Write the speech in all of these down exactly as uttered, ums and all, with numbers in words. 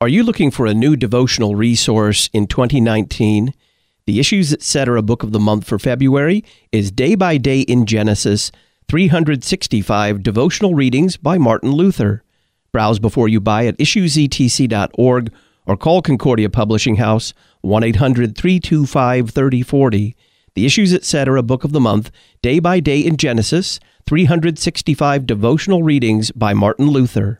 Are you looking for a new devotional resource in twenty nineteen? The Issues Etc. Book of the Month for February is Day by Day in Genesis, three hundred sixty-five Devotional Readings by Martin Luther. Browse before you buy at issues e t c dot org or call Concordia Publishing House, one eight hundred, three two five, three oh four oh. The Issues Etc. Book of the Month, Day by Day in Genesis, three hundred sixty-five Devotional Readings by Martin Luther.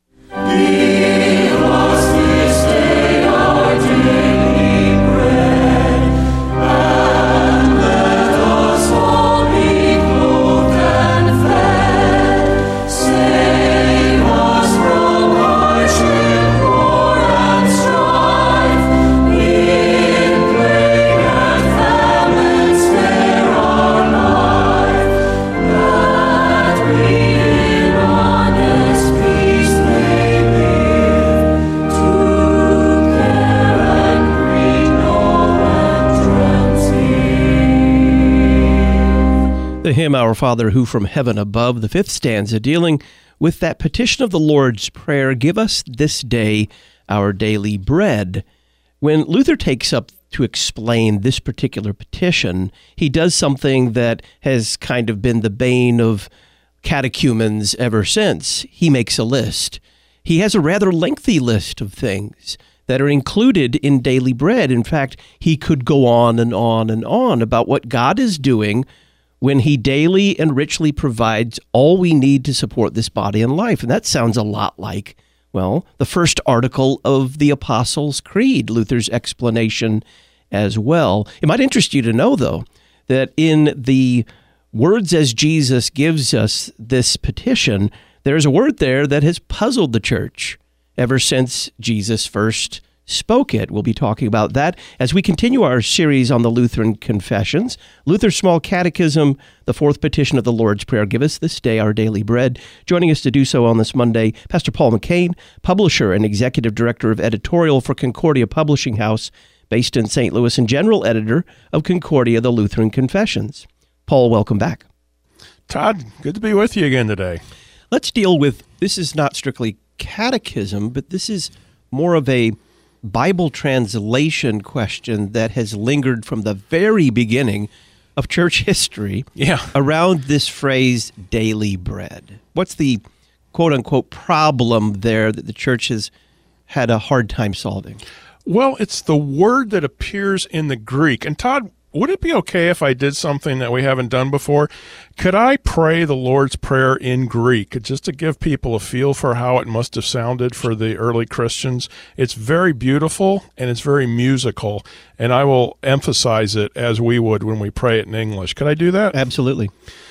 The hymn, Our Father who from heaven above, the fifth stanza, dealing with that petition of the Lord's Prayer, give us this day our daily bread. When Luther takes up to explain this particular petition, he does something that has kind of been the bane of catechumens ever since. He makes a list. He has a rather lengthy list of things that are included in daily bread. In fact, he could go on and on and on about what God is doing when he daily and richly provides all we need to support this body and life. And that sounds a lot like, well, the first article of the Apostles' Creed, Luther's explanation as well. It might interest you to know, though, that in the words as Jesus gives us this petition, there's a word there that has puzzled the church ever since Jesus first spoke it. We'll be talking about that as we continue our series on the Lutheran Confessions. Luther's Small Catechism, the fourth petition of the Lord's Prayer, give us this day our daily bread. Joining us to do so on this Monday, Pastor Paul McCain, publisher and executive director of editorial for Concordia Publishing House, based in Saint Louis, and general editor of Concordia, the Lutheran Confessions. Paul, welcome back. Todd, good to be with you again today. Let's deal with, this is not strictly catechism, but this is more of a Bible translation question that has lingered from the very beginning of church history yeah. around this phrase, daily bread. What's the quote-unquote problem there that the church has had a hard time solving? Well, it's the word that appears in the Greek. And Todd, would it be okay if I did something that we haven't done before? Could I pray the Lord's Prayer in Greek, just to give people a feel for how it must have sounded for the early Christians? It's very beautiful and it's very musical, and I will emphasize it as we would when we pray it in English. Could I do that? Absolutely.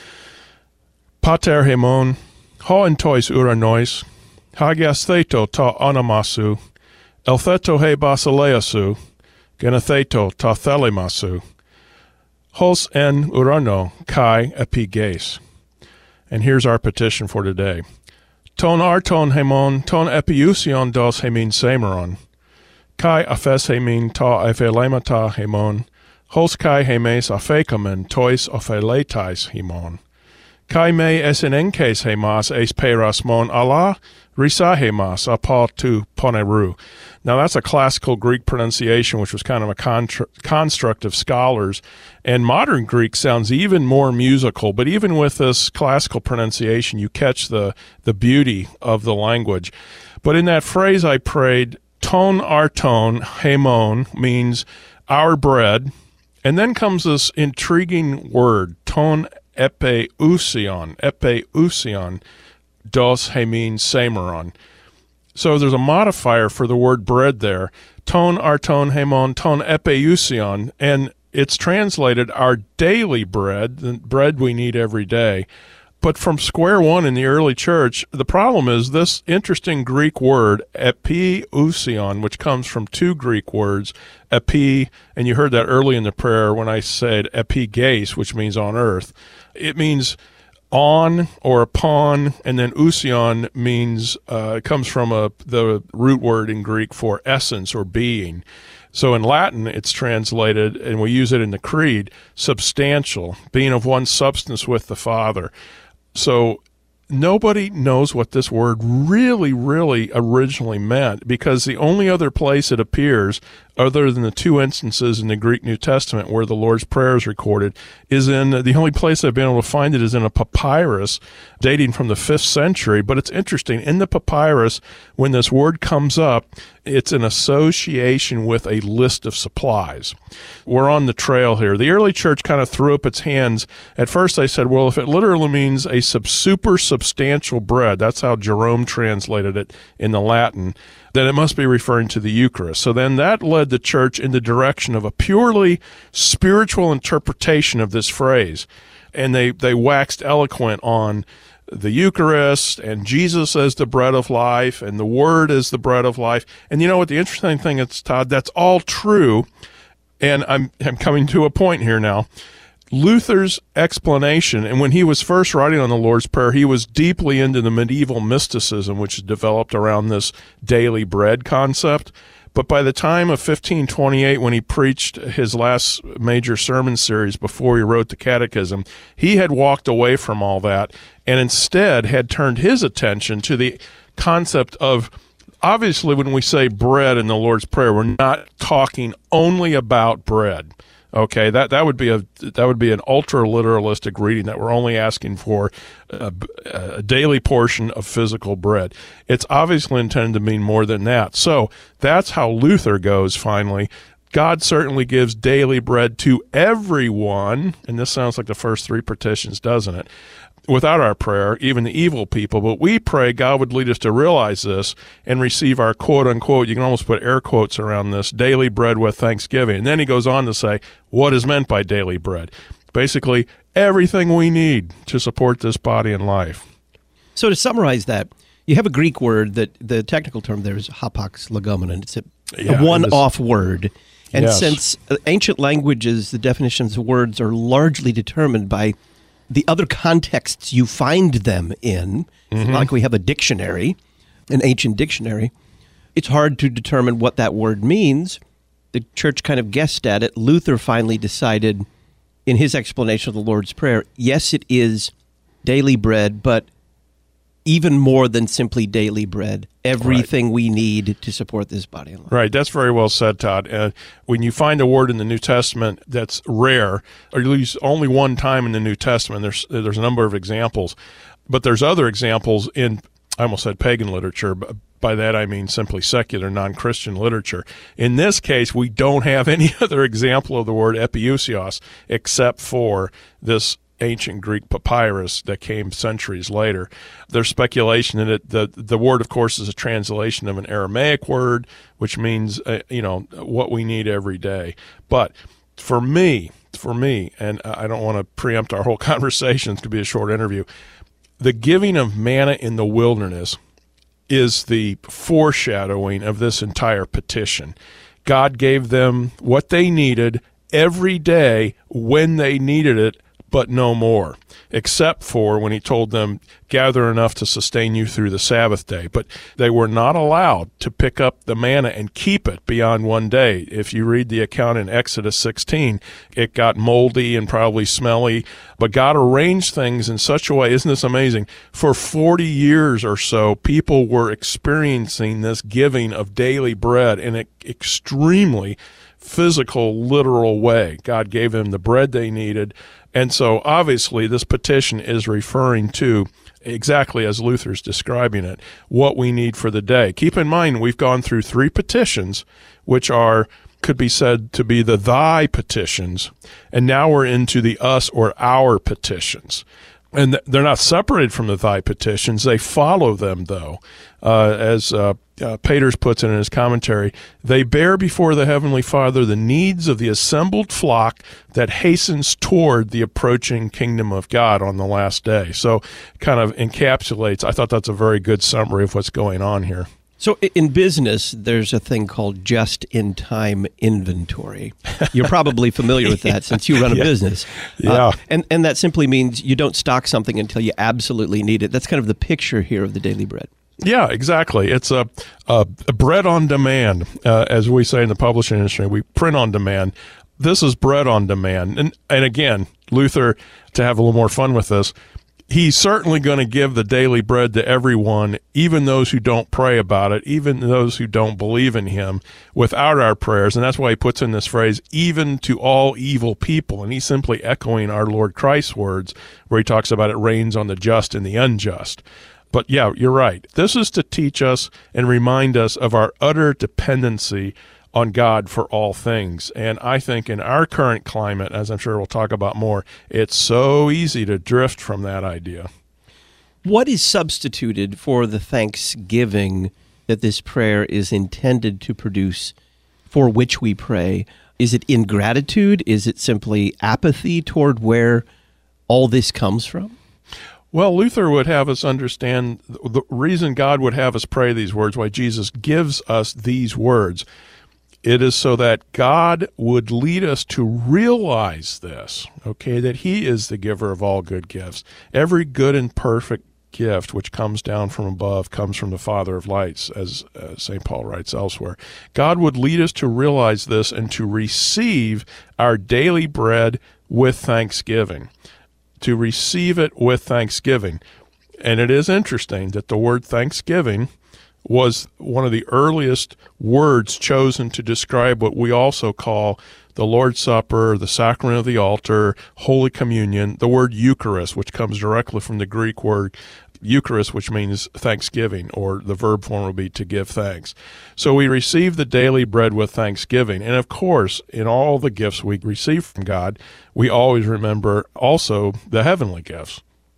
Pater hemon, ho entois uranois, hagias theto ta onamasu, eltheto he basileasu, genetheto ta thelimasu, hos en urano kai epiges. And here's our petition for today. Ton arton hemon, ton epiusion dos hemin semeron, kai aphes hemin ta ephelemata hemon, hos kai hemes aphekamen tois opheletais hemon, kai me esin enkes hemas es peras mon Allah, risa hemas apa tu poneru. Now, that's a classical Greek pronunciation, which was kind of a contra- construct of scholars. And modern Greek sounds even more musical. But even with this classical pronunciation, you catch the, the beauty of the language. But in that phrase I prayed, ton arton hemon means our bread. And then comes this intriguing word, ton epeusion, epeusion, dos hemin semeron. So there's a modifier for the word bread there, ton arton hemon, ton epeusion, and it's translated our daily bread, the bread we need every day. But from square one in the early church, the problem is this interesting Greek word, epeusion, which comes from two Greek words, epi, and you heard that early in the prayer when I said epiges, which means on earth. It means on or upon, and then ousion means, uh, it comes from a, the root word in Greek for essence or being. So in Latin, it's translated, and we use it in the Creed, substantial, being of one substance with the Father. So nobody knows what this word really, really originally meant, because the only other place it appears, other than the two instances in the Greek New Testament where the Lord's Prayer is recorded, is in, the only place I've been able to find it is in a papyrus dating from the fifth century. But it's interesting, in the papyrus, when this word comes up, it's an association with a list of supplies. We're on the trail here. The early church kind of threw up its hands. At first they said, well, if it literally means a sub- super substantial bread, that's how Jerome translated it in the Latin, then it must be referring to the Eucharist. So then that led the church in the direction of a purely spiritual interpretation of this phrase. And they, they waxed eloquent on the Eucharist and Jesus as the bread of life and the Word as the bread of life. And you know what the interesting thing is, Todd, that's all true. And I'm, I'm coming to a point here now. Luther's explanation, and when he was first writing on the Lord's Prayer, he was deeply into the medieval mysticism, which developed around this daily bread concept. But by the time of fifteen twenty-eight, when he preached his last major sermon series before he wrote the Catechism, he had walked away from all that and instead had turned his attention to the concept of, obviously, when we say bread in the Lord's Prayer, we're not talking only about bread. Okay, that, that would be a that would be an ultra literalistic reading, that we're only asking for a, a daily portion of physical bread. It's obviously intended to mean more than that. So that's how Luther goes. Finally, God certainly gives daily bread to everyone, and this sounds like the first three petitions, doesn't it? Without our prayer, even the evil people. But we pray God would lead us to realize this and receive our quote-unquote, you can almost put air quotes around this, daily bread with thanksgiving. And then he goes on to say what is meant by daily bread. Basically, everything we need to support this body and life. So to summarize that, you have a Greek word that the technical term there is hapax legomenon. It's a, Yeah, a one-off word. And Yes. since ancient languages, the definitions of words are largely determined by the other contexts you find them in, it's not like we have a dictionary, an ancient dictionary, it's hard to determine what that word means. The church kind of guessed at it. Luther finally decided in his explanation of the Lord's Prayer, yes, it is daily bread, but even more than simply daily bread, everything right. we need to support this body and life. Right, that's very well said, Todd. Uh, when you find a word in the New Testament that's rare, or at least only one time in the New Testament, there's there's a number of examples, but there's other examples in, I almost said pagan literature, but by that I mean simply secular, non-Christian literature. In this case, we don't have any other example of the word epiousios except for this ancient Greek papyrus that came centuries later. There's speculation that it, the the word, of course, is a translation of an Aramaic word, which means uh, you know what we need every day. But for me, for me, and I don't want to preempt our whole conversation, it could be a short interview. The giving of manna in the wilderness is the foreshadowing of this entire petition. God gave them what they needed every day when they needed it, but no more, except for when he told them, gather enough to sustain you through the Sabbath day. But they were not allowed to pick up the manna and keep it beyond one day. If you read the account in Exodus sixteen, it got moldy and probably smelly, but God arranged things in such a way, isn't this amazing? For forty years or so, people were experiencing this giving of daily bread in an extremely physical, literal way. God gave them the bread they needed. And so obviously this petition is referring to, exactly as Luther's describing it, what we need for the day. Keep in mind, we've gone through three petitions, which are, could be said to be the thy petitions, and now we're into the us or our petitions. And they're not separated from the thy petitions. They follow them, though. Uh, as uh, uh, Peters puts it in his commentary, they bear before the Heavenly Father the needs of the assembled flock that hastens toward the approaching kingdom of God on the last day. So kind of encapsulates, I thought that's a very good summary of what's going on here. So in business, there's a thing called just-in-time inventory. You're probably familiar with that since you run a yeah. business. Yeah. Uh, and, and that simply means you don't stock something until you absolutely need it. That's kind of the picture here of the daily bread. Yeah, exactly. It's a, a, a bread on demand, uh, as we say in the publishing industry. We print on demand. This is bread on demand. And, and again, Luther, to have a little more fun with this, he's certainly going to give the daily bread to everyone, even those who don't pray about it, even those who don't believe in him, without our prayers. And that's why he puts in this phrase, even to all evil people. And he's simply echoing our Lord Christ's words, where he talks about it rains on the just and the unjust. But yeah, you're right. This is to teach us and remind us of our utter dependency on God for all things. And I think in our current climate, as I'm sure we'll talk about more, it's so easy to drift from that idea. What is substituted for the thanksgiving that this prayer is intended to produce, for which we pray? Is it ingratitude? Is it simply apathy toward where all this comes from? Well, Luther would have us understand the reason God would have us pray these words, why Jesus gives us these words. It is so that God would lead us to realize this, okay, that he is the giver of all good gifts. Every good and perfect gift which comes down from above comes from the Father of lights, as uh, Saint Paul writes elsewhere. God would lead us to realize this and to receive our daily bread with thanksgiving, to receive it with thanksgiving. And it is interesting that the word thanksgiving was one of the earliest words chosen to describe what we also call the Lord's Supper, the sacrament of the altar, Holy Communion, the word Eucharist, which comes directly from the Greek word Eucharist, which means thanksgiving, or the verb form will be to give thanks. So we receive the daily bread with thanksgiving. And of course, in all the gifts we receive from God, we always remember also the heavenly gifts.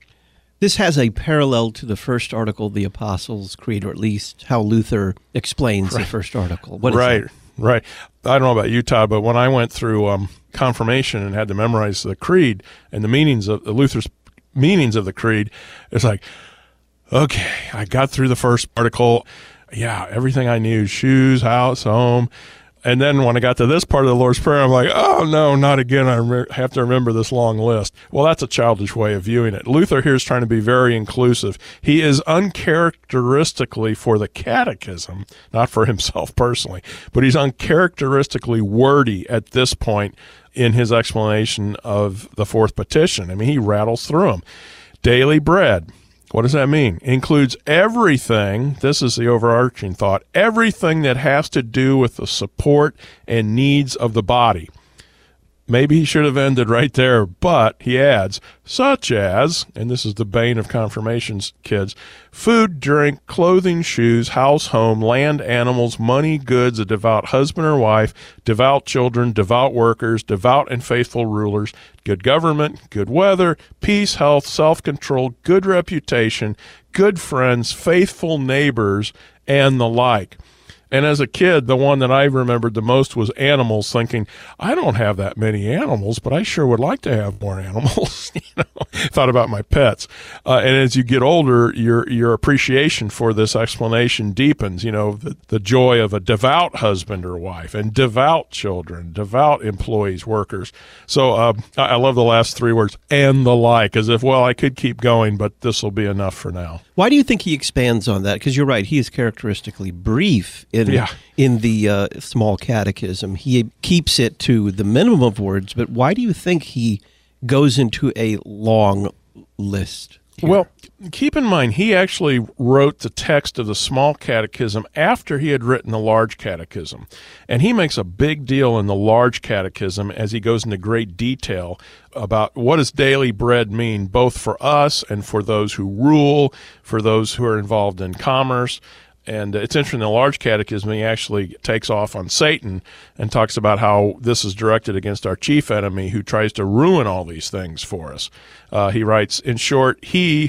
This has a parallel to the first article of the Apostles' Creed, or at least how Luther explains right. the first article. What is right, that? right. I don't know about you, Todd, but when I went through um, confirmation and had to memorize the Creed and the meanings of the Luther's meanings of the Creed, it's like, okay, I got through the first article. Yeah, everything I knew, shoes, house, home. And then when I got to this part of the Lord's Prayer, I'm like, oh, no, not again. I re- have to remember this long list. Well, that's a childish way of viewing it. Luther here is trying to be very inclusive. He is uncharacteristically for the catechism, not for himself personally, but he's uncharacteristically wordy at this point in his explanation of the fourth petition. I mean, he rattles through them. Daily bread. What does that mean? It includes everything, this is the overarching thought, everything that has to do with the support and needs of the body. Maybe he should have ended right there, but he adds, such as, and this is the bane of confirmations, kids, food, drink, clothing, shoes, house, home, land, animals, money, goods, a devout husband or wife, devout children, devout workers, devout and faithful rulers, good government, good weather, peace, health, self-control, good reputation, good friends, faithful neighbors, and the like. And as a kid, the one that I remembered the most was animals, thinking, I don't have that many animals, but I sure would like to have more animals. you know, thought about my pets. Uh, and as you get older, your your appreciation for this explanation deepens, you know, the, the joy of a devout husband or wife and devout children, devout employees, workers. So uh, I, I love the last three words, and the like, as if, well, I could keep going, but this will be enough for now. Why do you think he expands on that? Because you're right, he is characteristically brief in, yeah. in the uh, small catechism. He keeps it to the minimum of words, but why do you think he goes into a long list here? Well, keep in mind, he actually wrote the text of the small catechism after he had written the large catechism. And he makes a big deal in the large catechism as he goes into great detail about what does daily bread mean, both for us and for those who rule, for those who are involved in commerce. And it's interesting, in the large catechism, he actually takes off on Satan and talks about how this is directed against our chief enemy who tries to ruin all these things for us. Uh, he writes, in short, he,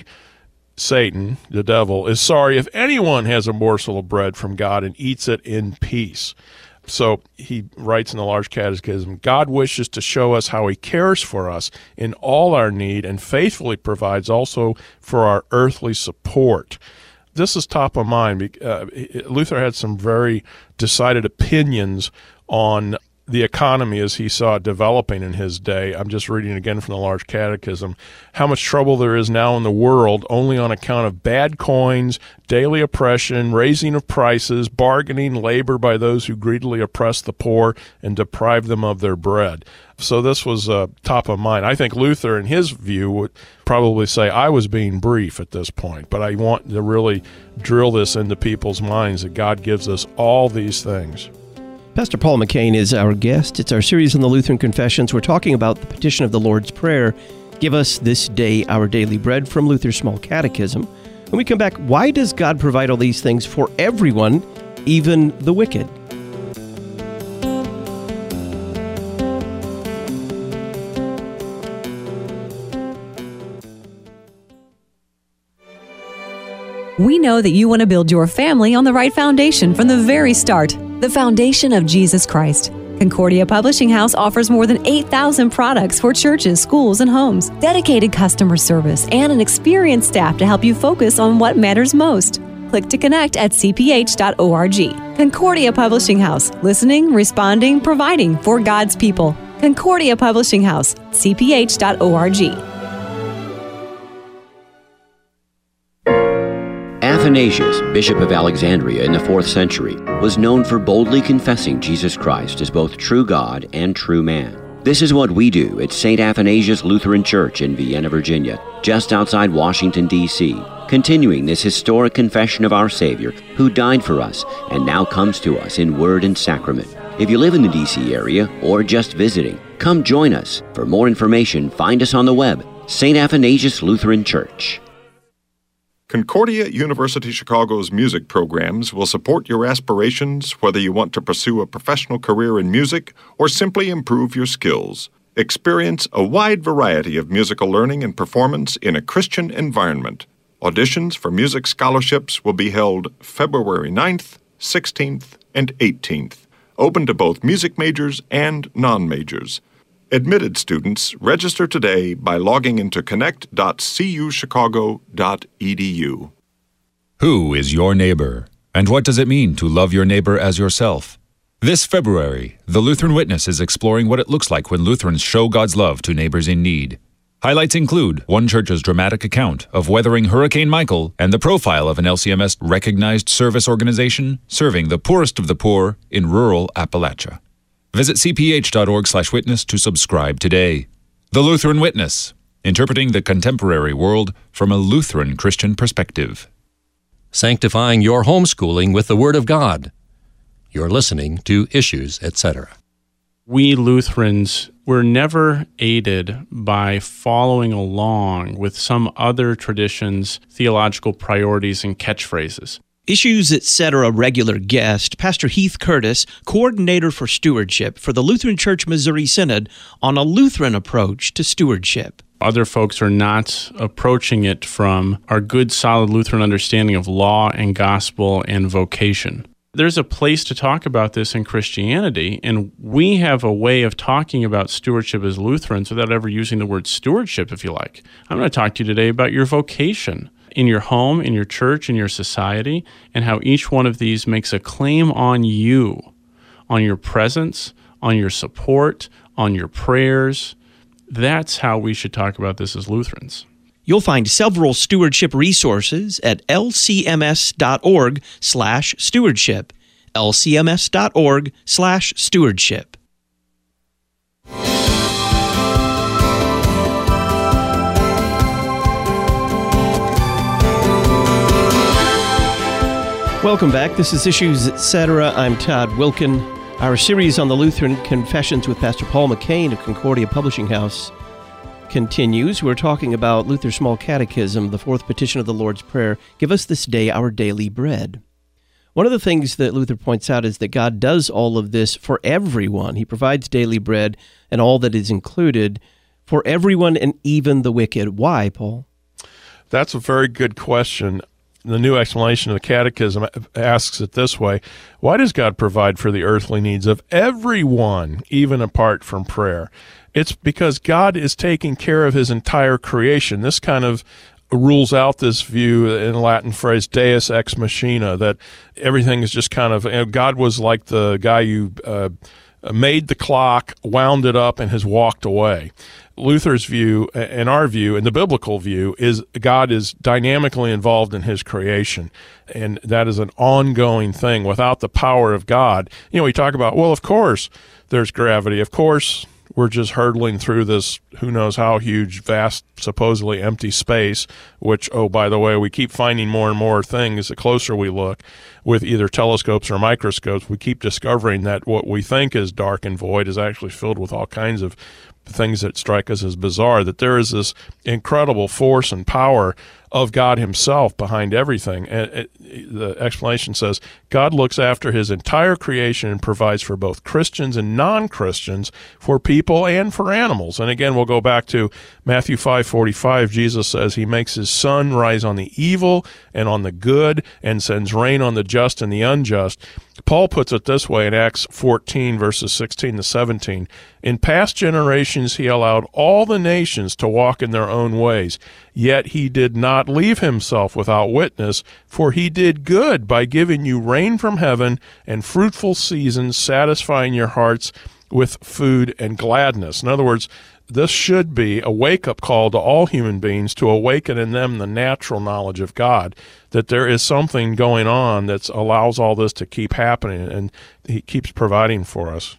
Satan, the devil, is sorry if anyone has a morsel of bread from God and eats it in peace. So he writes in the large catechism, God wishes to show us how he cares for us in all our need and faithfully provides also for our earthly support. This is top of mind. Uh, Luther had some very decided opinions on the economy as he saw it developing in his day. I'm just reading again from the Large Catechism, how much trouble there is now in the world only on account of bad coins, daily oppression, raising of prices, bargaining, labor by those who greedily oppress the poor and deprive them of their bread. So this was uh, top of mind. I think Luther, in his view, would probably say, I was being brief at this point, but I want to really drill this into people's minds that God gives us all these things. Pastor Paul McCain is our guest. It's our series on the Lutheran Confessions. We're talking about the petition of the Lord's Prayer, give us this day our daily bread, from Luther's Small Catechism. When we come back, why does God provide all these things for everyone, even the wicked? We know that you want to build your family on the right foundation from the very start, the foundation of Jesus Christ. Concordia Publishing House offers more than eight thousand products for churches, schools, and homes, dedicated customer service, and an experienced staff to help you focus on what matters most. Click to connect at c p h dot org. Concordia Publishing House, listening, responding, providing for God's people. Concordia Publishing House, c p h dot org. Athanasius, Bishop of Alexandria in the fourth century, was known for boldly confessing Jesus Christ as both true God and true man. This is what we do at Saint Athanasius Lutheran Church in Vienna, Virginia, just outside Washington, D C, continuing this historic confession of our Savior, who died for us and now comes to us in word and sacrament. If you live in the D C area or just visiting, come join us. For more information, find us on the web, Saint Athanasius Lutheran Church. Concordia University Chicago's music programs will support your aspirations, whether you want to pursue a professional career in music or simply improve your skills. Experience a wide variety of musical learning and performance in a Christian environment. Auditions for music scholarships will be held February ninth, sixteenth, and eighteenth, open to both music majors and non-majors. Admitted students register today by logging into connect dot c u chicago dot e d u. Who is your neighbor, and what does it mean to love your neighbor as yourself? This February, the Lutheran Witness is exploring what it looks like when Lutherans show God's love to neighbors in need. Highlights include one church's dramatic account of weathering Hurricane Michael and the profile of an L C M S-recognized service organization serving the poorest of the poor in rural Appalachia. Visit c p h dot org slash witness to subscribe today. The Lutheran Witness, interpreting the contemporary world from a Lutheran Christian perspective. Sanctifying your homeschooling with the Word of God. You're listening to Issues, et cetera. We Lutherans were never aided by following along with some other tradition's theological priorities and catchphrases. Issues, et cetera. Regular guest, Pastor Heath Curtis, coordinator for stewardship for the Lutheran Church Missouri Synod, on a Lutheran approach to stewardship. Other folks are not approaching it from our good, solid Lutheran understanding of law and gospel and vocation. There's a place to talk about this in Christianity, and we have a way of talking about stewardship as Lutherans without ever using the word stewardship, if you like. I'm going to talk to you today about your vocation in your home, in your church, in your society, and how each one of these makes a claim on you, on your presence, on your support, on your prayers. That's how we should talk about this as Lutherans. You'll find several stewardship resources at l c m s dot org slash stewardship, l c m s dot org slash stewardship. Welcome back. This is Issues, et cetera. I'm Todd Wilkin. Our series on the Lutheran Confessions with Pastor Paul McCain of Concordia Publishing House continues. We're talking about Luther's Small Catechism, the fourth petition of the Lord's Prayer, give us this day our daily bread. One of the things that Luther points out is that God does all of this for everyone. He provides daily bread and all that is included for everyone and even the wicked. Why, Paul? That's a very good question. The New Explanation of the Catechism asks it this way: why does God provide for the earthly needs of everyone, even apart from prayer? It's because God is taking care of his entire creation. This kind of rules out this view in Latin phrase deus ex machina, that everything is just kind of, you know, God was like the guy you uh, made the clock, wound it up, and has walked away. Luther's view, and our view, and the biblical view, is God is dynamically involved in his creation, and that is an ongoing thing. Without the power of God, you know, we talk about, well, of course there's gravity. Of course we're just hurtling through this who knows how huge, vast, supposedly empty space, which, oh, by the way, we keep finding more and more things the closer we look with either telescopes or microscopes. We keep discovering that what we think is dark and void is actually filled with all kinds of things that strike us as bizarre, that there is this incredible force and power of God himself behind everything. And it, the explanation says, God looks after his entire creation and provides for both Christians and non-Christians, for people and for animals. And again, we'll go back to Matthew five forty-five. Jesus says he makes his sun rise on the evil and on the good and sends rain on the just and the unjust. Paul puts it this way in Acts fourteen, verses sixteen to seventeen. In past generations he allowed all the nations to walk in their own ways, yet he did not leave himself without witness, for he did good by giving you rain from heaven and fruitful seasons, satisfying your hearts with food and gladness. In other words, this should be a wake-up call to all human beings to awaken in them the natural knowledge of God, that there is something going on that allows all this to keep happening, and he keeps providing for us.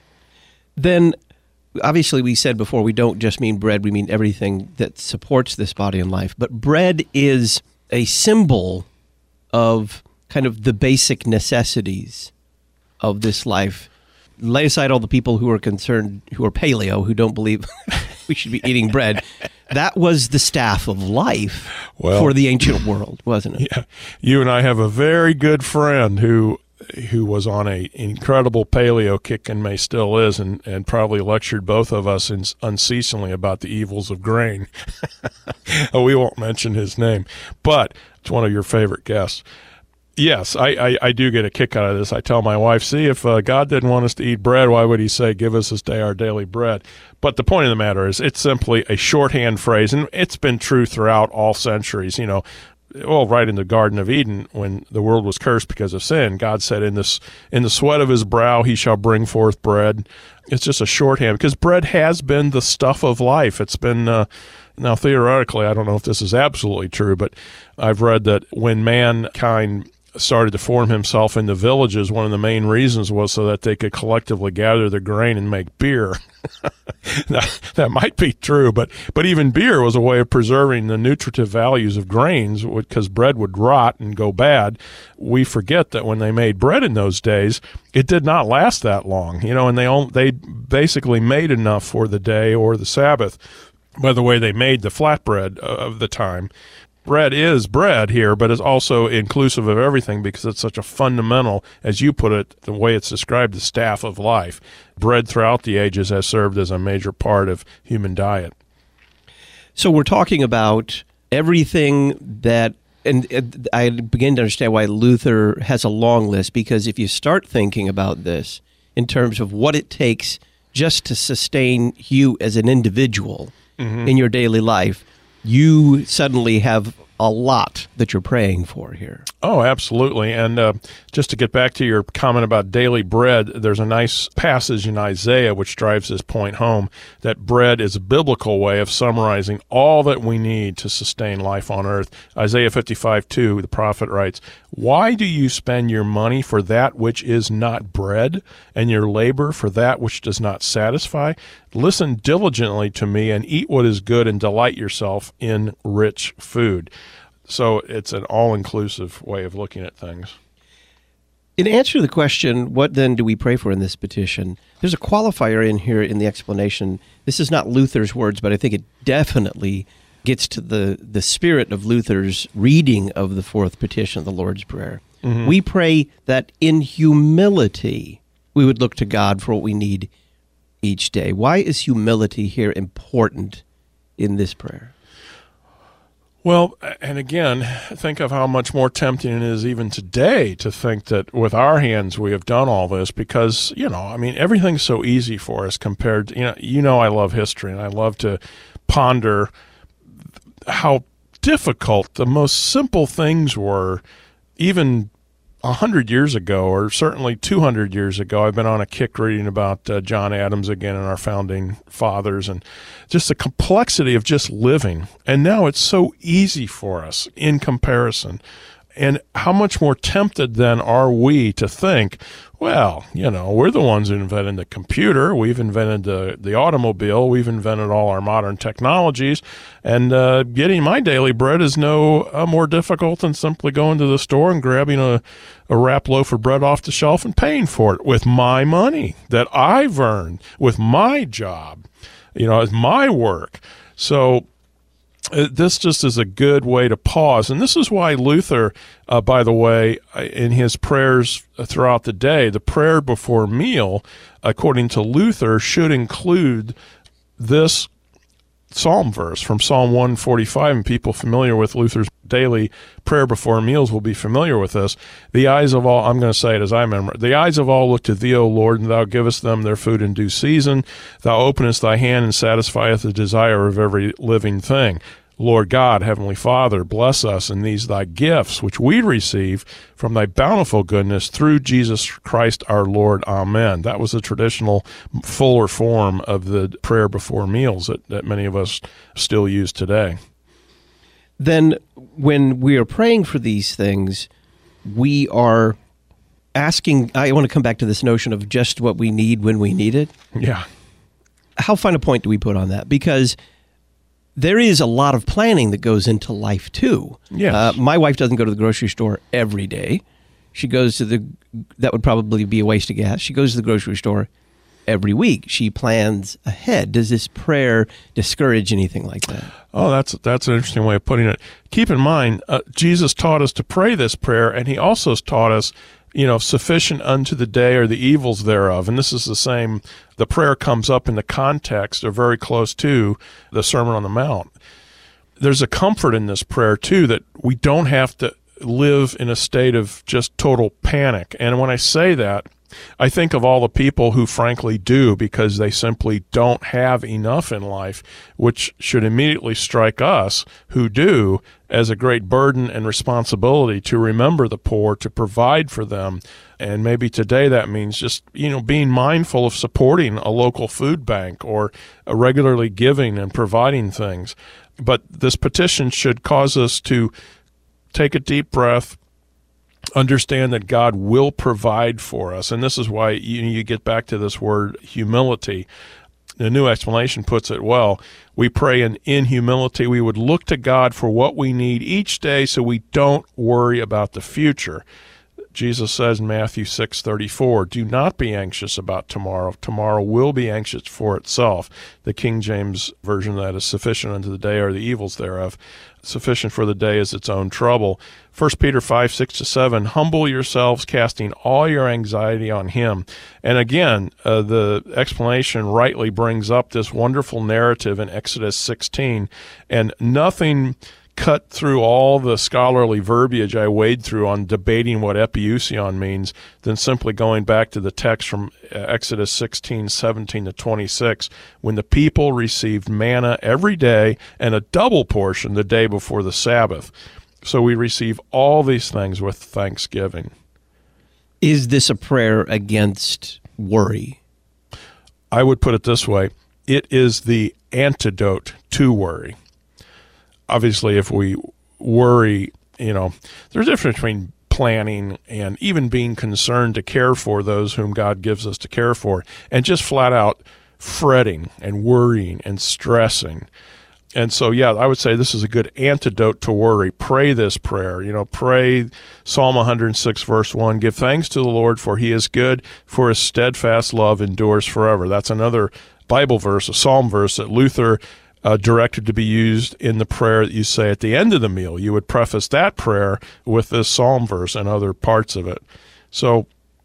Then, obviously, we said before, we don't just mean bread, we mean everything that supports this body and life. But bread is a symbol of kind of the basic necessities of this life. Lay aside all the people who are concerned, who are paleo, who don't believe we should be eating bread. That was the staff of life well, for the ancient world, wasn't it? Yeah. You and I have a very good friend who who was on a incredible paleo kick and may still is, and, and probably lectured both of us in, unceasingly about the evils of grain. We won't mention his name, but it's one of your favorite guests. Yes, I, I, I do get a kick out of this. I tell my wife, see, if uh, God didn't want us to eat bread, why would he say, give us this day our daily bread? But the point of the matter is, it's simply a shorthand phrase, and it's been true throughout all centuries. You know, well, right in the Garden of Eden, when the world was cursed because of sin, God said, in this in the sweat of his brow he shall bring forth bread. It's just a shorthand, because bread has been the stuff of life. It's been... Uh, Now, theoretically, I don't know if this is absolutely true, but I've read that when mankind started to form himself into villages, one of the main reasons was so that they could collectively gather the grain and make beer. that, that might be true, but, but even beer was a way of preserving the nutritive values of grains, because bread would rot and go bad. We forget that when they made bread in those days, it did not last that long, you know, and they only, they basically made enough for the day or the Sabbath. By the way, they made the flatbread of the time. Bread is bread here, but is also inclusive of everything, because it's such a fundamental, as you put it, the way it's described, the staff of life. Bread throughout the ages has served as a major part of human diet. So we're talking about everything that, and I begin to understand why Luther has a long list, because if you start thinking about this in terms of what it takes just to sustain you as an individual, mm-hmm. in your daily life, you suddenly have a lot that you're praying for here. Oh, absolutely. And uh, just to get back to your comment about daily bread, there's a nice passage in Isaiah which drives this point home, that bread is a biblical way of summarizing all that we need to sustain life on earth. Isaiah fifty-five two, the prophet writes, "Why do you spend your money for that which is not bread, and your labor for that which does not satisfy? Listen diligently to me and eat what is good, and delight yourself in rich food." So it's an all-inclusive way of looking at things. In answer to the question, what then do we pray for in this petition, there's a qualifier in here in the explanation. This is not Luther's words, but I think it definitely gets to the, the spirit of Luther's reading of the fourth petition of the Lord's Prayer. Mm-hmm. We pray that in humility we would look to God for what we need each day. Why is humility here important in this prayer? Well, and again, think of how much more tempting it is even today to think that with our hands we have done all this, because, you know, I mean, everything's so easy for us compared to, you know, you know, I love history, and I love to ponder how difficult the most simple things were even a hundred years ago, or certainly two hundred years ago, I've been on a kick reading about uh, John Adams again and our founding fathers, and just the complexity of just living. And now it's so easy for us in comparison. And how much more tempted then are we to think, well, you know, we're the ones who invented the computer, we've invented the, the automobile, we've invented all our modern technologies, and uh, getting my daily bread is no uh, more difficult than simply going to the store and grabbing a, a wrapped loaf of bread off the shelf and paying for it with my money that I've earned, with my job, you know, as my work. So this just is a good way to pause. And this is why Luther, uh, by the way, in his prayers throughout the day, the prayer before meal, according to Luther, should include this psalm verse from Psalm one forty-five. And people familiar with Luther's daily prayer before meals will be familiar with this. The eyes of all, I'm going to say it as I remember, the eyes of all look to thee, O Lord, and thou givest them their food in due season. Thou openest thy hand and satisfieth the desire of every living thing. Lord God, Heavenly Father, bless us in these thy gifts, which we receive from thy bountiful goodness through Jesus Christ our Lord. Amen. That was the traditional fuller form of the prayer before meals that, that many of us still use today. Then when we are praying for these things, we are asking, I want to come back to this notion of just what we need when we need it. Yeah. How fine a point do we put on that? Because there is a lot of planning that goes into life, too. Yes. Uh, my wife doesn't go to the grocery store every day. She goes to the, that would probably be a waste of gas. She goes to the grocery store every week. She plans ahead. Does this prayer discourage anything like that? Oh, that's that's an interesting way of putting it. Keep in mind, uh, Jesus taught us to pray this prayer, and he also taught us, you know, sufficient unto the day are the evils thereof. And this is the same, the prayer comes up in the context, or very close to, the Sermon on the Mount. There's a comfort in this prayer, too, that we don't have to live in a state of just total panic. And when I say that, I think of all the people who frankly do, because they simply don't have enough in life, which should immediately strike us who do as a great burden and responsibility to remember the poor, to provide for them. And maybe today that means just, you know, being mindful of supporting a local food bank, or regularly giving and providing things. But this petition should cause us to take a deep breath, understand that God will provide for us. And this is why you, you get back to this word humility. The New Explanation puts it well. We pray in, in humility. We would look to God for what we need each day so we don't worry about the future. Jesus says in Matthew six thirty-four, do not be anxious about tomorrow. Tomorrow will be anxious for itself. The King James Version of that is sufficient unto the day are the evils thereof. Sufficient for the day is its own trouble. First Peter five, six to seven, humble yourselves, casting all your anxiety on him. And again, uh, the explanation rightly brings up this wonderful narrative in Exodus sixteen, and nothing cut through all the scholarly verbiage I wade through on debating what epiousion means than simply going back to the text from Exodus sixteen, seventeen to twenty-six, when the people received manna every day and a double portion the day before the Sabbath. So we receive all these things with thanksgiving. Is this a prayer against worry? I would put it this way. It is the antidote to worry. Obviously, if we worry, you know, there's a difference between planning and even being concerned to care for those whom God gives us to care for, and just flat out fretting and worrying and stressing. And so, yeah, I would say this is a good antidote to worry. Pray this prayer. You know, pray Psalm one hundred six, verse one, give thanks to the Lord, for he is good, for his steadfast love endures forever. That's another Bible verse, a psalm verse that Luther Uh, directed to be used in the prayer that you say at the end of the meal. You would preface that prayer with this psalm verse and other parts of it. So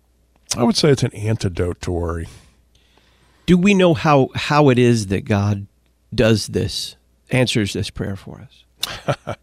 I would say it's an antidote to worry. Do we know how, how it is that God does this, answers this prayer for us?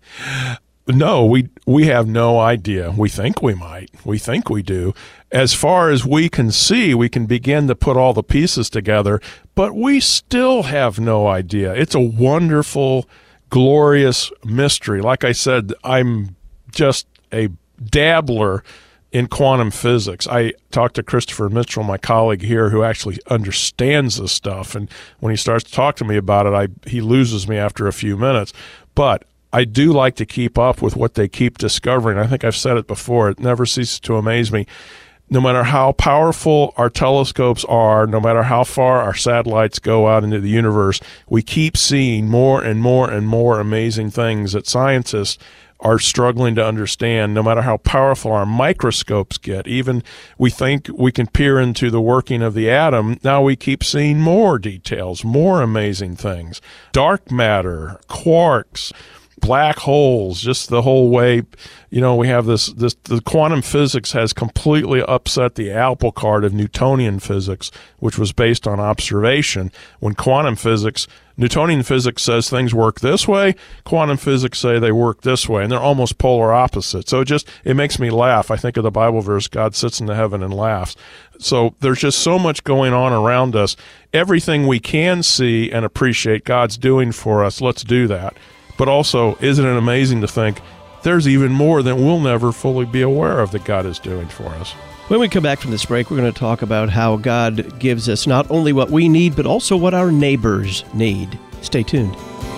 No, we we have no idea. We think we might. We think we do. As far as we can see, we can begin to put all the pieces together, but we still have no idea. It's a wonderful, glorious mystery. Like I said, I'm just a dabbler in quantum physics. I talked to Christopher Mitchell, my colleague here, who actually understands this stuff. And when he starts to talk to me about it, I he loses me after a few minutes. But I do like to keep up with what they keep discovering. I think I've said it before. It never ceases to amaze me. No matter how powerful our telescopes are, no matter how far our satellites go out into the universe, we keep seeing more and more and more amazing things that scientists are struggling to understand. No matter how powerful our microscopes get, even we think we can peer into the working of the atom, now we keep seeing more details, more amazing things. Dark matter, quarks, black holes, just the whole way, you know, we have this, this, the quantum physics has completely upset the apple cart of Newtonian physics, which was based on observation. When quantum physics, Newtonian physics says things work this way, quantum physics say they work this way, and they're almost polar opposites. So it just, it makes me laugh. I think of the Bible verse, God sits in the heaven and laughs. So there's just so much going on around us. Everything we can see and appreciate God's doing for us, let's do that. But also, isn't it amazing to think there's even more that we'll never fully be aware of that God is doing for us? When we come back from this break, we're going to talk about how God gives us not only what we need, but also what our neighbors need. Stay tuned.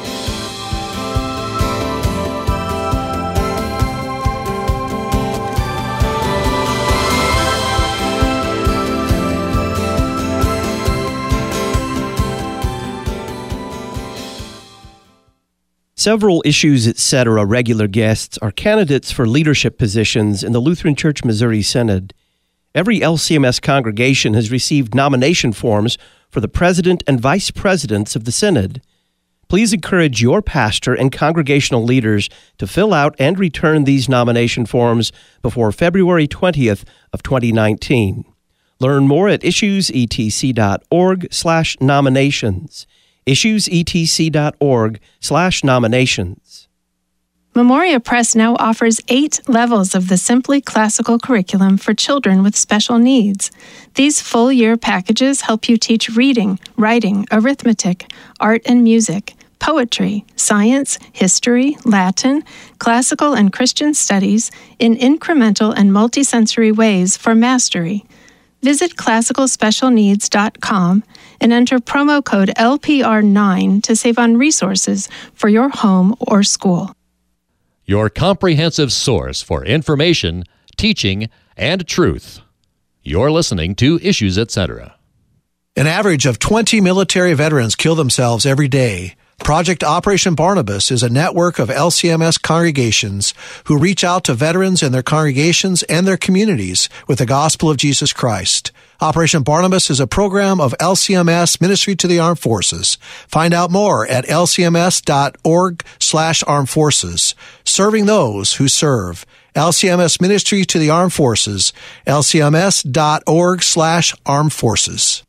Several Issues, et cetera regular guests are candidates for leadership positions in the Lutheran Church Missouri Synod. Every L C M S congregation has received nomination forms for the president and vice presidents of the Synod. Please encourage your pastor and congregational leaders to fill out and return these nomination forms before February twentieth of twenty nineteen. Learn more at issuesetc.org slash nominations. issuesetc.org slash nominations. Memoria Press now offers eight levels of the Simply Classical curriculum for children with special needs. These full-year packages help you teach reading, writing, arithmetic, art and music, poetry, science, history, Latin, classical and Christian studies in incremental and multisensory ways for mastery. Visit classical special needs dot com and enter promo code L P R nine to save on resources for your home or school. Your comprehensive source for information, teaching, and truth. You're listening to Issues, et cetera. An average of twenty military veterans kill themselves every day. Project Operation Barnabas is a network of L C M S congregations who reach out to veterans in their congregations and their communities with the gospel of Jesus Christ. Operation Barnabas is a program of L C M S Ministry to the Armed Forces. Find out more at L C M S dot org slash armed forces. Serving those who serve. L C M S Ministry to the Armed Forces. L C M S dot org slash armed forces.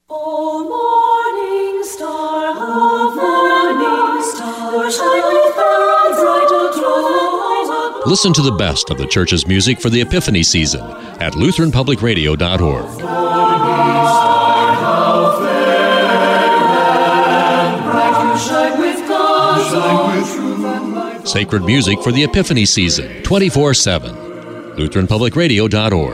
O morning star, O morning star, shine far bright above. Listen to the best of the church's music for the Epiphany season at lutheran public radio dot org. Morning star, how fair and bright you shine with God, shine with truth and light. Sacred music for the Epiphany season, twenty-four seven. lutheran public radio dot org.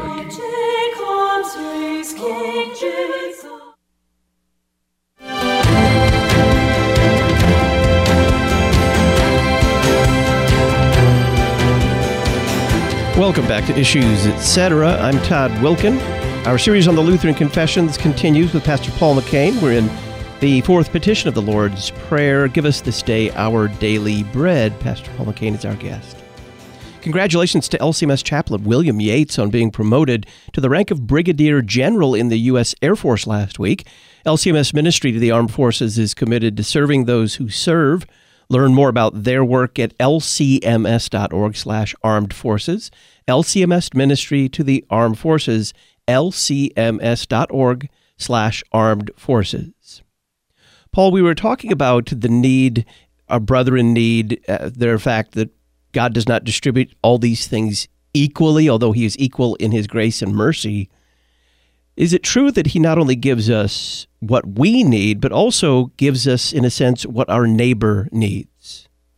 Welcome back to Issues, et cetera. I'm Todd Wilkin. Our series on the Lutheran Confessions continues with Pastor Paul McCain. We're in the fourth petition of the Lord's Prayer. Give us this day our daily bread. Pastor Paul McCain is our guest. Congratulations to L C M S Chaplain William Yates on being promoted to the rank of Brigadier General in the U S Air Force last week. L C M S Ministry to the Armed Forces is committed to serving those who serve. Learn more about their work at L C M S dot org slash armed forces. L C M S Ministry to the Armed Forces, L C M S dot org slash armed forces. Paul, we were talking about the need, a brother in need, uh, the fact that God does not distribute all these things equally, although he is equal in his grace and mercy. Is it true that he not only gives us what we need, but also gives us, in a sense, what our neighbor needs?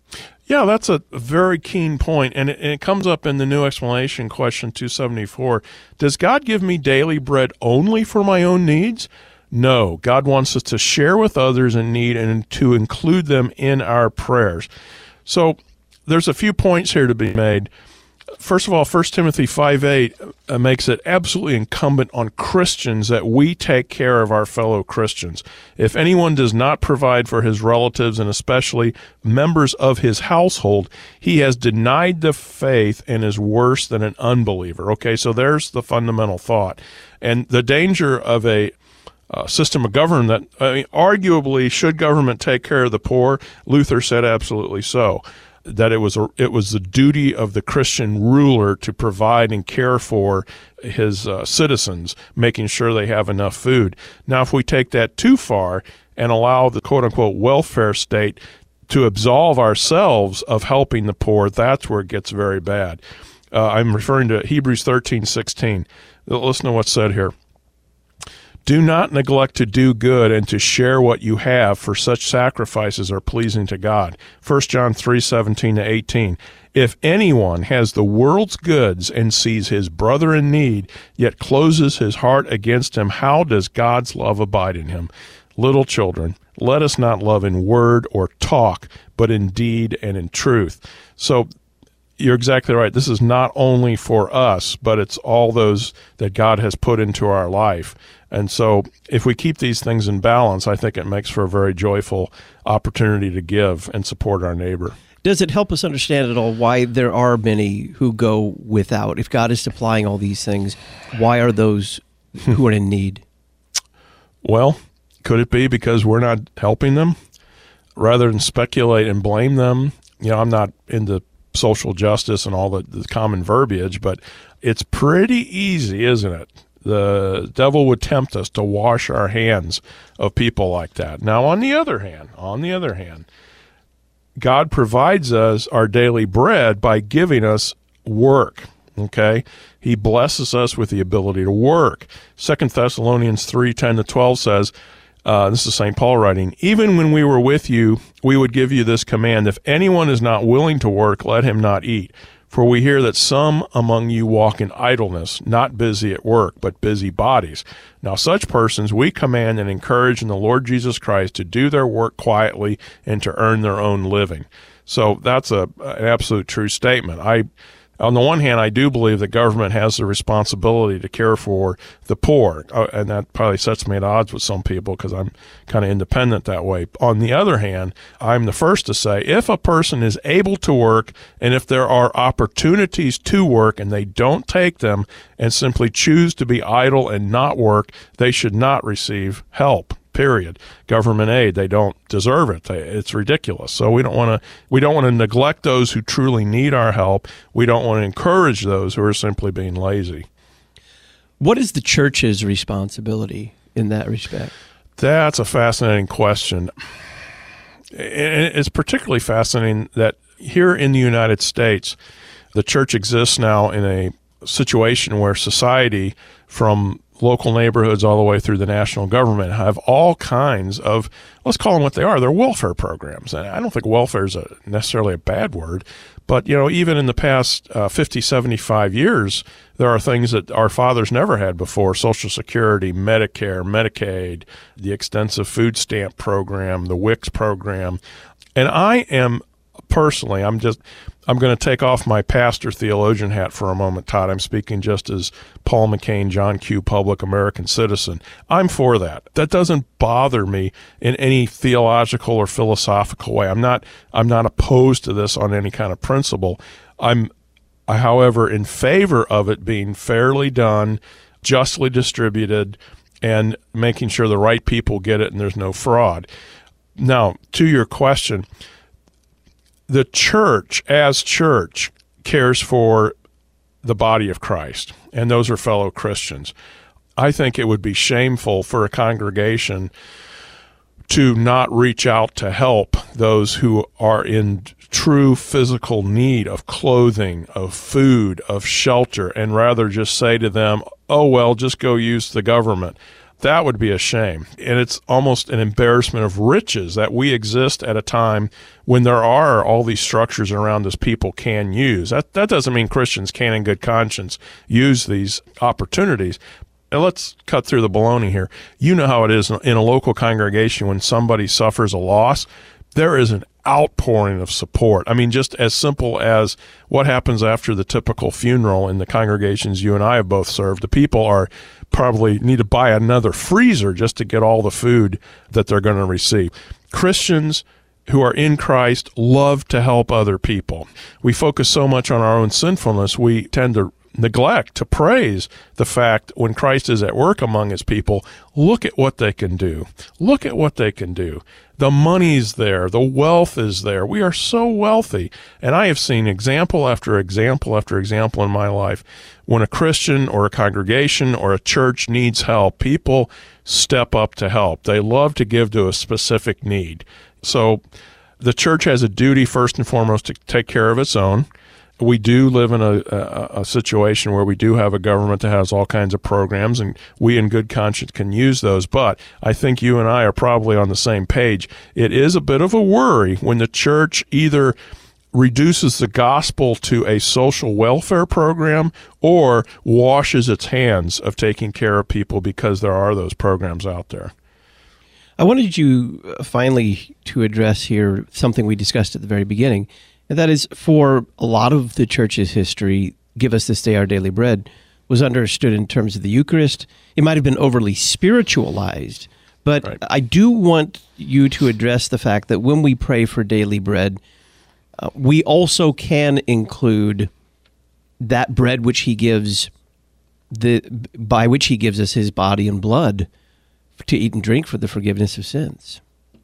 Yeah, that's a very keen point, and it, and it comes up in the New Explanation, question two seventy-four. Does God give me daily bread only for my own needs? No, God wants us to share with others in need and to include them in our prayers. So there's a few points here to be made. First of all, First Timothy five eight uh, makes it absolutely incumbent on Christians that we take care of our fellow Christians. If anyone does not provide for his relatives and especially members of his household, he has denied the faith and is worse than an unbeliever. Okay, so there's the fundamental thought. And the danger of a uh, system of government that, I mean, arguably, should government take care of the poor? Luther said absolutely so. That it was a, it was the duty of the Christian ruler to provide and care for his uh, citizens, making sure they have enough food. Now, if we take that too far and allow the quote-unquote welfare state to absolve ourselves of helping the poor, that's where it gets very bad. Uh, I'm referring to Hebrews thirteen sixteen. Listen to what's said here. Do not neglect to do good and to share what you have, for such sacrifices are pleasing to God. First John three seventeen to eighteen. If anyone has the world's goods and sees his brother in need, yet closes his heart against him, how does God's love abide in him? Little children, let us not love in word or talk, but in deed and in truth. So you're exactly right. This is not only for us, but it's all those that God has put into our life. And so if we keep these things in balance, I think it makes for a very joyful opportunity to give and support our neighbor. Does it help us understand at all why there are many who go without? If God is supplying all these things, why are those who are in need? Well, could it be because we're not helping them? Rather than speculate and blame them, you know, I'm not into social justice and all the, the common verbiage, but it's pretty easy, isn't it? The devil would tempt us to wash our hands of people like that. Now, on the other hand, on the other hand, God provides us our daily bread by giving us work, okay? He blesses us with the ability to work. Second Thessalonians three ten to twelve says, uh, this is Saint Paul writing, even when we were with you, we would give you this command, if anyone is not willing to work, let him not eat. For we hear that some among you walk in idleness, not busy at work, but busy bodies. Now such persons we command and encourage in the Lord Jesus Christ to do their work quietly and to earn their own living. So that's a, an absolute true statement. I, on the one hand, I do believe that government has the responsibility to care for the poor, uh, and that probably sets me at odds with some people because I'm kind of independent that way. On the other hand, I'm the first to say if a person is able to work and if there are opportunities to work and they don't take them and simply choose to be idle and not work, they should not receive help. Period. Government aid, they don't deserve it. It's ridiculous. So we don't want to we don't want to neglect those who truly need our help. We don't want to encourage those who are simply being lazy. What is the church's responsibility in that respect? That's a fascinating question. It's particularly fascinating that here in the United States, the church exists now in a situation where society, from local neighborhoods all the way through the national government, have all kinds of, let's call them what they are, they're welfare programs. And I don't think welfare is a, necessarily a bad word, but, you know, even in the past uh, fifty, seventy-five years, there are things that our fathers never had before: Social Security, Medicare, Medicaid, the extensive food stamp program, the W I C program. And I am personally, I'm just, I'm going to take off my pastor theologian hat for a moment, Todd. I'm speaking just as Paul McCain, John Q. Public American citizen. I'm for that. That doesn't bother me in any theological or philosophical way. I'm not, I'm not opposed to this on any kind of principle. I'm, however, in favor of it being fairly done, justly distributed, and making sure the right people get it and there's no fraud. Now, to your question, the church, as church, cares for the body of Christ, and those are fellow Christians. I think it would be shameful for a congregation to not reach out to help those who are in true physical need of clothing, of food, of shelter, and rather just say to them, oh, well, just go use the government. That would be a shame. And it's almost an embarrassment of riches that we exist at a time when there are all these structures around us people can use. That, that doesn't mean Christians can in good conscience use these opportunities. And let's cut through the baloney here. You know how it is in a local congregation when somebody suffers a loss. There is an outpouring of support. I mean, just as simple as what happens after the typical funeral in the congregations you and I have both served. The people are probably need to buy another freezer just to get all the food that they're going to receive. Christians who are in Christ love to help other people. We focus so much on our own sinfulness, we tend to neglect to praise the fact when Christ is at work among his people, look at what they can do. Look at what they can do. The money's there. The wealth is there. We are so wealthy. And I have seen example after example after example in my life. When a Christian or a congregation or a church needs help, people step up to help. They love to give to a specific need. So the church has a duty first and foremost to take care of its own. We do live in a, a, a situation where we do have a government that has all kinds of programs, and we in good conscience can use those. But I think you and I are probably on the same page. It is a bit of a worry when the church either reduces the gospel to a social welfare program or washes its hands of taking care of people because there are those programs out there. I wanted you finally to address here something we discussed at the very beginning. And that is, for a lot of the church's history, give us this day our daily bread was understood in terms of the Eucharist. It might have been overly spiritualized, but right. I do want you to address the fact that when we pray for daily bread, uh, we also can include that bread which he gives, the by which he gives us his body and blood to eat and drink for the forgiveness of sins.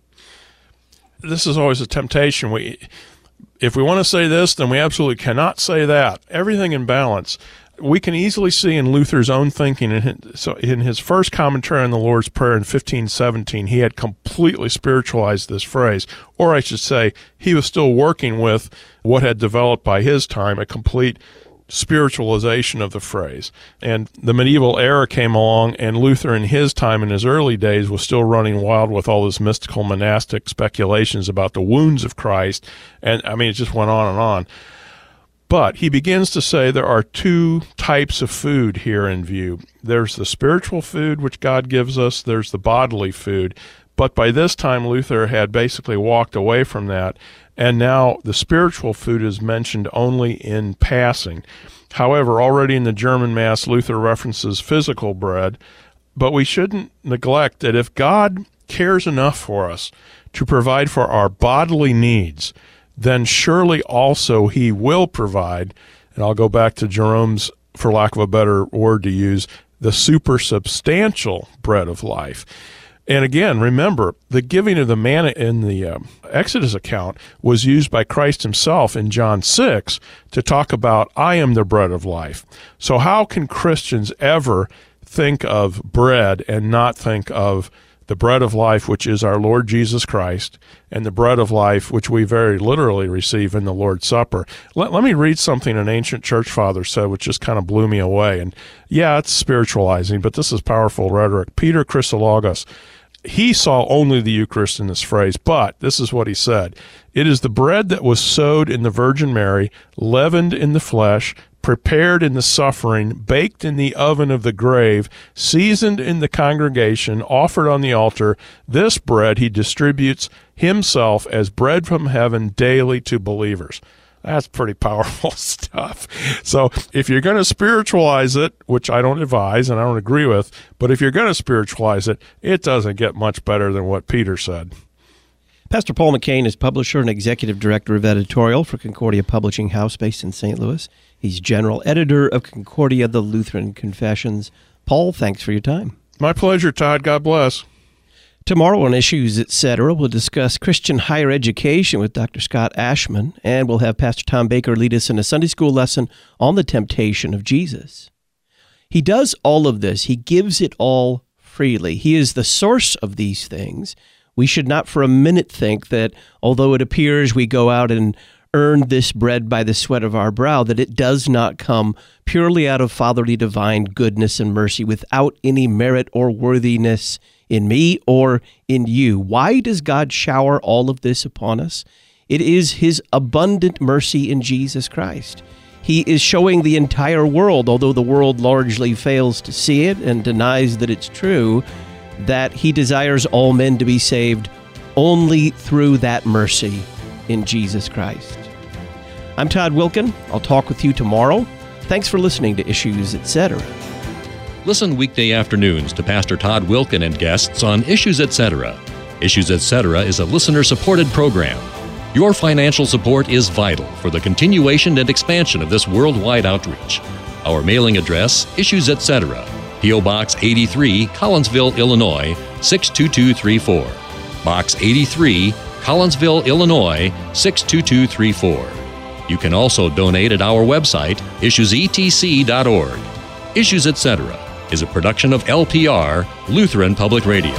This is always a temptation. We... If we want to say this, then we absolutely cannot say that. Everything in balance. We can easily see in Luther's own thinking, in his, so in his first commentary on the Lord's Prayer in fifteen seventeen, he had completely spiritualized this phrase. Or I should say, he was still working with what had developed by his time, a complete spiritualization of the phrase. And the medieval era came along, and Luther in his time, in his early days, was still running wild with all this mystical monastic speculations about the wounds of Christ. And I mean, it just went on and on. But he begins to say there are two types of food here in view. There's the spiritual food, which God gives us. There's the bodily food. But by this time, Luther had basically walked away from that, and now the spiritual food is mentioned only in passing. However, already in the German Mass, Luther references physical bread, but we shouldn't neglect that if God cares enough for us to provide for our bodily needs, then surely also he will provide, and I'll go back to Jerome's, for lack of a better word to use, the supersubstantial bread of life. And again, remember, the giving of the manna in the um, Exodus account was used by Christ himself in John six to talk about, I am the bread of life. So how can Christians ever think of bread and not think of the bread of life, which is our Lord Jesus Christ, and the bread of life, which we very literally receive in the Lord's Supper? Let, let me read something an ancient church father said, which just kind of blew me away. And yeah, it's spiritualizing, but this is powerful rhetoric. Peter Chrysologus, he saw only the Eucharist in this phrase, but this is what he said. It is the bread that was sowed in the Virgin Mary, leavened in the flesh, prepared in the suffering, baked in the oven of the grave, seasoned in the congregation, offered on the altar. This bread he distributes himself as bread from heaven daily to believers. That's pretty powerful stuff. So if you're going to spiritualize it, which I don't advise and I don't agree with, but if you're going to spiritualize it, it doesn't get much better than what Peter said. Pastor Paul McCain is publisher and executive director of editorial for Concordia Publishing House based in Saint Louis. He's general editor of Concordia, the Lutheran Confessions. Paul, thanks for your time. My pleasure, Todd. God bless. Tomorrow on Issues, et cetera, we'll discuss Christian higher education with Doctor Scott Ashman, and we'll have Pastor Tom Baker lead us in a Sunday school lesson on the temptation of Jesus. He does all of this. He gives it all freely. He is the source of these things. We should not for a minute think that although it appears we go out and earned this bread by the sweat of our brow, that it does not come purely out of fatherly divine goodness and mercy without any merit or worthiness in me or in you. Why does God shower all of this upon us? It is his abundant mercy in Jesus Christ. He is showing the entire world, although the world largely fails to see it and denies that it's true, that he desires all men to be saved only through that mercy in Jesus Christ. I'm Todd Wilken. I'll talk with you tomorrow. Thanks for listening to Issues, et cetera. Listen weekday afternoons to Pastor Todd Wilken and guests on Issues, et cetera. Issues, et cetera is a listener-supported program. Your financial support is vital for the continuation and expansion of this worldwide outreach. Our mailing address, Issues, et cetera. P O. Box eighty-three, Collinsville, Illinois, six two two three four. Box eighty-three, Collinsville, Illinois, six two two three four. You can also donate at our website, issues e t c dot org. Issues, et cetera is a production of L P R, Lutheran Public Radio.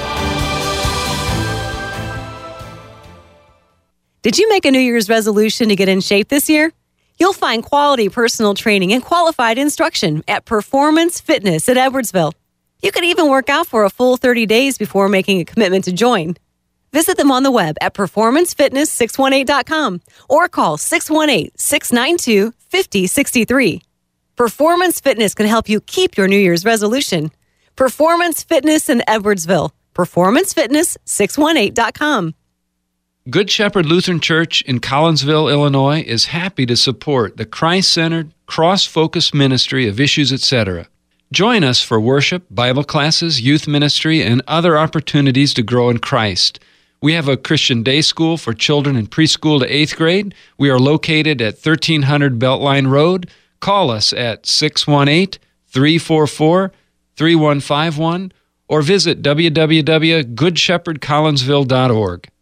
Did you make a New Year's resolution to get in shape this year? You'll find quality personal training and qualified instruction at Performance Fitness at Edwardsville. You could even work out for a full thirty days before making a commitment to join. Visit them on the web at performance fitness six one eight dot com or call six one eight, six nine two, five zero six three. Performance Fitness can help you keep your New Year's resolution. Performance Fitness in Edwardsville. performance fitness six one eight dot com. Good Shepherd Lutheran Church in Collinsville, Illinois is happy to support the Christ-centered, cross-focused ministry of Issues, et cetera. Join us for worship, Bible classes, youth ministry, and other opportunities to grow in Christ. We have a Christian day school for children in preschool to eighth grade. We are located at thirteen hundred Beltline Road. Call us at six one eight, three four four, three one five one or visit w w w dot good shepherd collinsville dot org.